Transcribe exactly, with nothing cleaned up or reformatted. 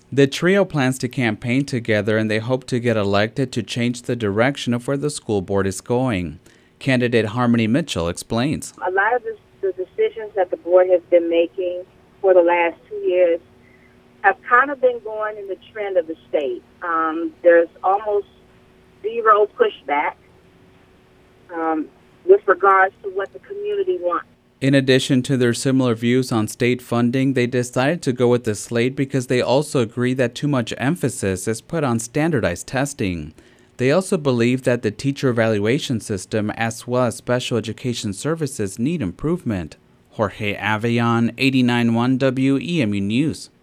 The trio plans to campaign together and they hope to get elected to change the direction of where the school board is going. Candidate Harmony Mitchell explains. A lot of the, the decisions that the board has been making for the last two years have kind of been going in the trend of the state. Um, there's almost zero pushback um, with regards to what the community wants. In addition to their similar views on state funding, they decided to go with the slate because they also agree that too much emphasis is put on standardized testing. They also believe that the teacher evaluation system as well as special education services need improvement. Jorge Avellon, eighty-nine point one W E M U News.